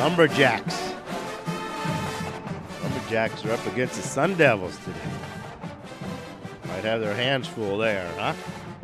Lumberjacks. Lumberjacks are up against the Sun Devils today. Might have their hands full there, huh?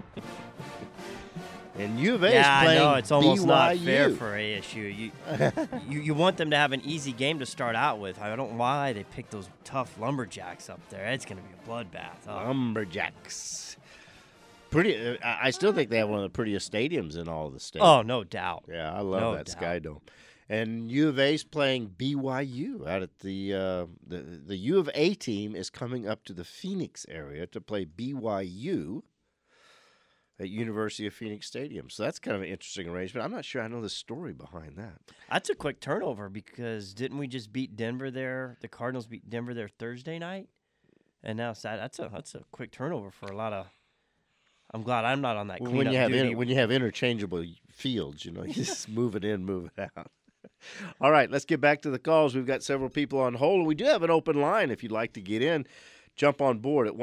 And U of A is I playing know it's almost BYU. not fair for ASU. You want them to have an easy game to start out with. I don't know why they picked those tough Lumberjacks up there. It's going to be a bloodbath. Oh. Lumberjacks. Pretty. I still think they have one of the prettiest stadiums in all of the state. Oh, no doubt. Yeah, I love No that doubt. Sky Dome. And U of A's playing BYU out at the U of A team is coming up to the Phoenix area to play BYU at University of Phoenix Stadium. So that's kind of an interesting arrangement. I'm not sure I know the story behind that. That's a quick turnover because didn't we just beat Denver there? The Cardinals beat Denver there Thursday night, and now that's a quick turnover for a lot of. I'm glad I'm not on that cleanup duty. When you have interchangeable fields, you just move it in, move it out. All right, let's get back to the calls. We've got several people on hold. We do have an open line if you'd like to get in. Jump on board at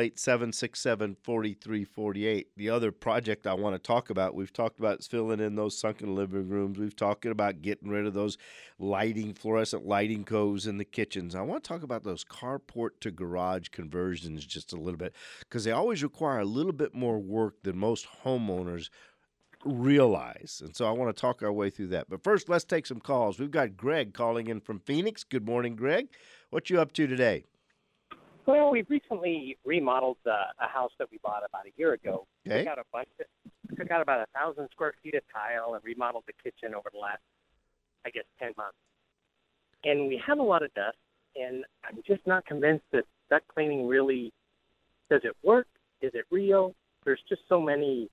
1-888-767-4348. The other project I want to talk about, we've talked about is filling in those sunken living rooms. We've talked about getting rid of those fluorescent lighting coves in the kitchens. I want to talk about those carport to garage conversions just a little bit because they always require a little bit more work than most homeowners realize. And so I want to talk our way through that. But first, let's take some calls. We've got Greg calling in from Phoenix. Good morning, Greg. What you up to today? Well, we recently remodeled a house that we bought about a year ago. Okay. Took out about 1,000 square feet of tile and remodeled the kitchen over the last, 10 months. And we have a lot of dust, and I'm just not convinced that duct cleaning really, does it work? Is it real? There's just so many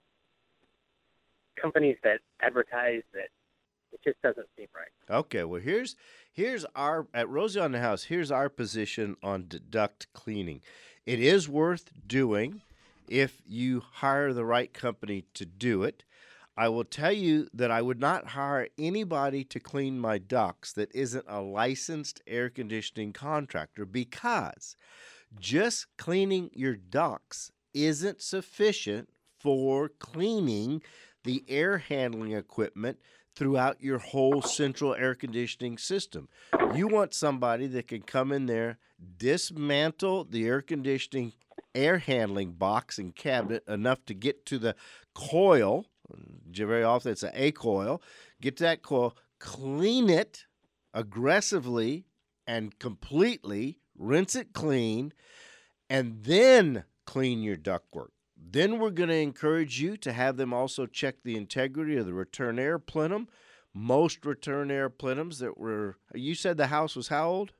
companies that advertise that it just doesn't seem right. Okay, well, here's our, at Rosie on the House, here's our position on duct cleaning. It is worth doing if you hire the right company to do it. I will tell you that I would not hire anybody to clean my ducts that isn't a licensed air conditioning contractor because just cleaning your ducts isn't sufficient for cleaning the air handling equipment throughout your whole central air conditioning system. You want somebody that can come in there, dismantle the air conditioning air handling box and cabinet enough to get to the coil. Very often it's an A coil. Get to that coil, clean it aggressively and completely, rinse it clean, and then clean your ductwork. Then we're going to encourage you to have them also check the integrity of the return air plenum. Most return air plenums that were, you said the house was how old?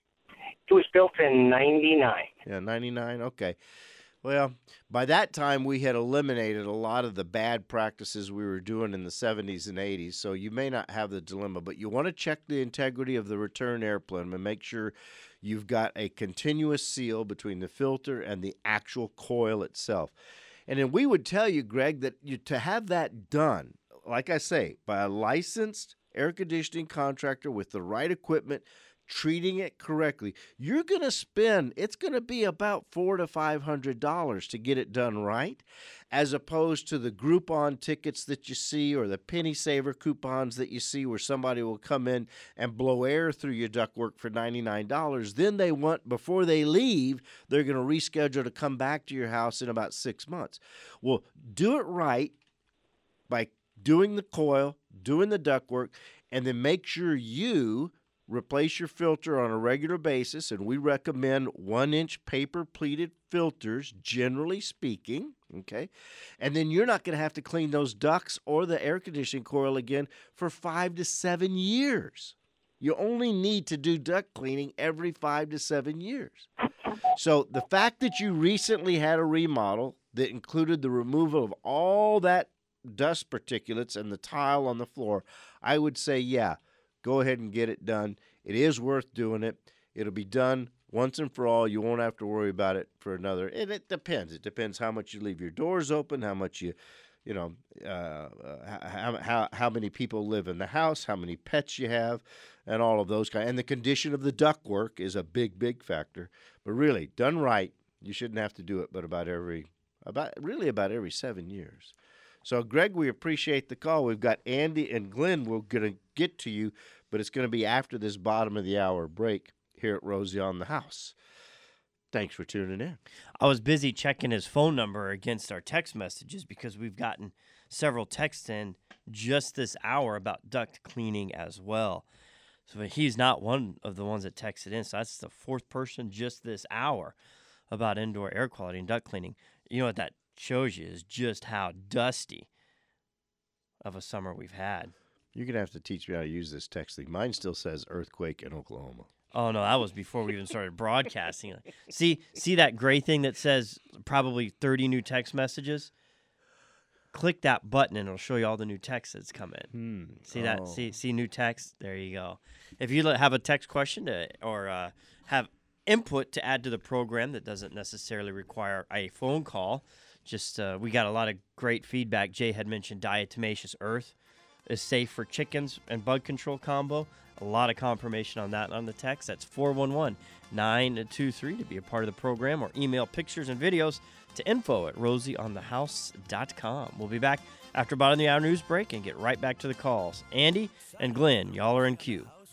It was built in 99. Yeah, 99, okay. Well, by that time we had eliminated a lot of the bad practices we were doing in the 70s and 80s, so you may not have the dilemma, but you want to check the integrity of the return air plenum and make sure you've got a continuous seal between the filter and the actual coil itself. And then we would tell you, Greg, that to have that done, like I say, by a licensed air conditioning contractor with the right equipment, treating it correctly, you're going to spend, it's going to be about $400 to $500 to get it done right, as opposed to the Groupon tickets that you see or the Penny Saver coupons that you see where somebody will come in and blow air through your ductwork for $99. Then they want, before they leave, they're going to reschedule to come back to your house in about 6 months. Well, do it right by doing the coil, doing the ductwork, and then make sure you replace your filter on a regular basis, and we recommend 1-inch paper pleated filters, generally speaking, okay? And then you're not going to have to clean those ducts or the air conditioning coil again for 5 to 7 years. You only need to do duct cleaning every 5 to 7 years. So the fact that you recently had a remodel that included the removal of all that dust particulates and the tile on the floor, I would say, yeah, go ahead and get it done. It is worth doing it. It'll be done once and for all. You won't have to worry about it for another. And it depends. It depends how much you leave your doors open, how much how many people live in the house, how many pets you have, and all of those kinds. And the condition of the ductwork is a big, big factor. But really, done right, you shouldn't have to do it but about every 7 years. So, Greg, we appreciate the call. We've got Andy and Glenn. We're going to get to you. but it's going to be after this bottom of the hour break here at Rosie on the House. Thanks for tuning in. I was busy checking his phone number against our text messages because we've gotten several texts in just this hour about duct cleaning as well. So he's not one of the ones that texted in. So that's the fourth person just this hour about indoor air quality and duct cleaning. You know what that shows you is just how dusty of a summer we've had. You're going to have to teach me how to use this texting. Mine still says earthquake in Oklahoma. Oh, no, that was before we even started broadcasting. See that gray thing that says probably 30 new text messages? Click that button, and it'll show you all the new text that's come in. See that? See new text? There you go. If you have a text question or have input to add to the program that doesn't necessarily require a phone call, just we got a lot of great feedback. Jay had mentioned diatomaceous earth is safe for chickens and bug control combo. A lot of confirmation on that on the text. That's 411-923 to be a part of the program, or email pictures and videos to info@rosieonthehouse.com. We'll be back after about the hour news break and get right back to the calls. Andy and Glenn, y'all are in queue.